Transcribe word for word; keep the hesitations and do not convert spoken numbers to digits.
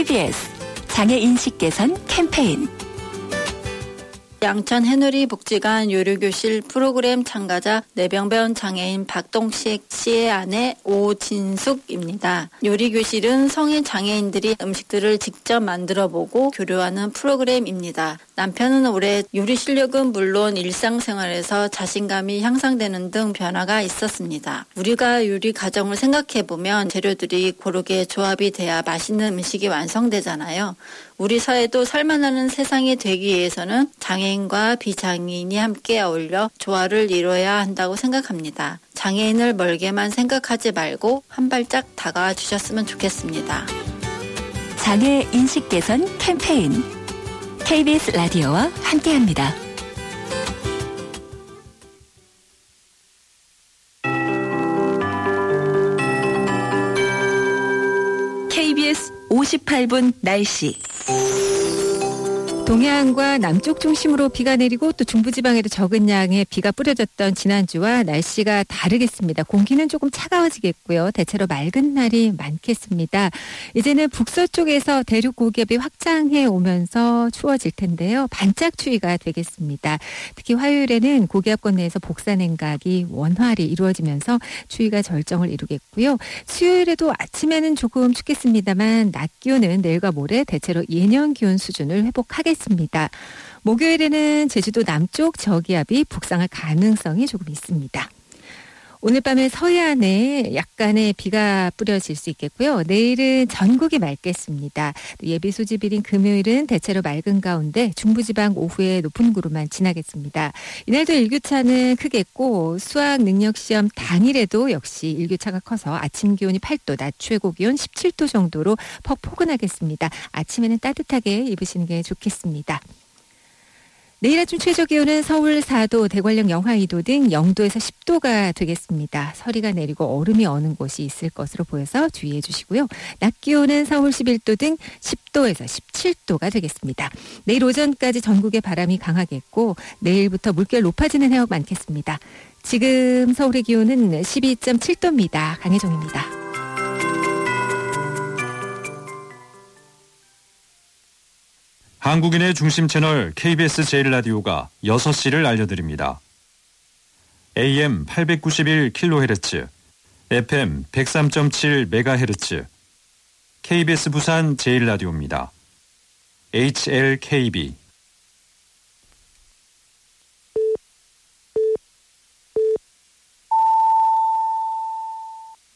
케이비에스 장애인식 개선 캠페인. 양천 해누리 복지관 요리교실 프로그램 참가자 뇌병변 장애인 박동식 씨의 아내 오진숙입니다. 요리교실은 성인 장애인들이 음식들을 직접 만들어보고 교류하는 프로그램입니다. 남편은 올해 요리 실력은 물론 일상생활에서 자신감이 향상되는 등 변화가 있었습니다. 우리가 요리 과정을 생각해보면 재료들이 고르게 조합이 돼야 맛있는 음식이 완성되잖아요. 우리 사회도 살만한 세상이 되기 위해서는 장애인과 비장애인이 함께 어울려 조화를 이뤄야 한다고 생각합니다. 장애인을 멀게만 생각하지 말고 한 발짝 다가와 주셨으면 좋겠습니다. 장애 인식 개선 캠페인. 케이비에스 라디오와 함께합니다. 케이비에스 오십팔 분 날씨. 동해안과 남쪽 중심으로 비가 내리고 또 중부지방에도 적은 양의 비가 뿌려졌던 지난주와 날씨가 다르겠습니다. 공기는 조금 차가워지겠고요. 대체로 맑은 날이 많겠습니다. 이제는 북서쪽에서 대륙 고기압이 확장해 오면서 추워질 텐데요. 반짝 추위가 되겠습니다. 특히 화요일에는 고기압권 내에서 복사냉각이 원활히 이루어지면서 추위가 절정을 이루겠고요. 수요일에도 아침에는 조금 춥겠습니다만 낮 기온은 내일과 모레 대체로 예년 기온 수준을 회복하겠습니다. 있습니다. 목요일에는 제주도 남쪽 저기압이 북상할 가능성이 조금 있습니다. 오늘 밤에 서해안에 약간의 비가 뿌려질 수 있겠고요. 내일은 전국이 맑겠습니다. 예비 소집일인 금요일은 대체로 맑은 가운데 중부지방 오후에 높은 구름만 지나겠습니다. 이날도 일교차는 크겠고 수학 능력시험 당일에도 역시 일교차가 커서 아침 기온이 팔 도, 낮 최고 기온 십칠 도 정도로 퍽포근하겠습니다. 아침에는 따뜻하게 입으시는 게 좋겠습니다. 내일 아침 최저 기온은 서울 사 도, 대관령 영하 이 도 등 영 도에서 십 도가 되겠습니다. 서리가 내리고 얼음이 어는 곳이 있을 것으로 보여서 주의해 주시고요. 낮 기온은 서울 십일 도 등 십 도에서 십칠 도가 되겠습니다. 내일 오전까지 전국에 바람이 강하겠고 내일부터 물결 높아지는 해역 많겠습니다. 지금 서울의 기온은 십이 점 칠 도입니다. 강혜정입니다. 한국인의 중심 채널 케이비에스 제일 라디오가 여섯 시를 알려드립니다. 에이엠 팔백구십일 킬로헤르츠, 에프엠 백삼 점 칠 메가헤르츠, 케이비에스 부산 제일 라디오입니다. 에이치엘케이비